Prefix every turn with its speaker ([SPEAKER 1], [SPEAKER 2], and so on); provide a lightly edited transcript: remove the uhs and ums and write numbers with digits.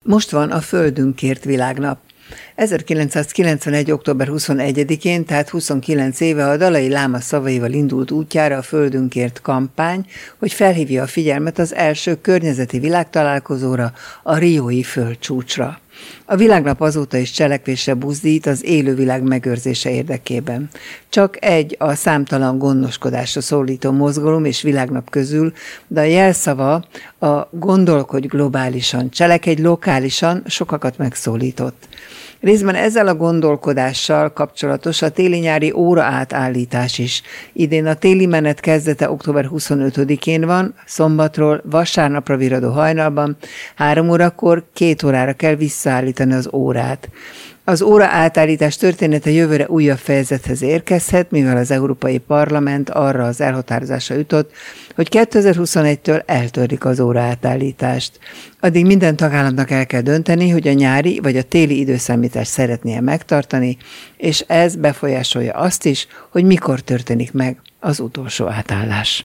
[SPEAKER 1] Most van a Földünkért világnap. 1991. október 21-én, tehát 29 éve a Dalai Láma szavaival indult útjára a Földünkért kampány, hogy felhívja a figyelmet az első környezeti világtalálkozóra, a riói földcsúcsra. A világnap azóta is cselekvésre buzdít az élővilág megőrzése érdekében. Csak egy a számtalan gondoskodásra szólító mozgalom és világnap közül, de a jelszava a gondolkodj globálisan, cselekedj lokálisan sokakat megszólított. Részben ezzel a gondolkodással kapcsolatos a téli-nyári óra átállítás is. Idén a téli menet kezdete október 25-én van, szombatról vasárnapra viradó hajnalban, 3 órakor 2 órára kell visszaállítani az órát. Az óra átállítás története jövőre újabb fejezethez érkezhet, mivel az Európai Parlament arra az elhatározásra jutott, hogy 2021-től eltörlik az óra átállítást. Addig minden tagállamnak el kell dönteni, hogy a nyári vagy a téli időszámítást szeretné megtartani, és ez befolyásolja azt is, hogy mikor történik meg az utolsó átállás.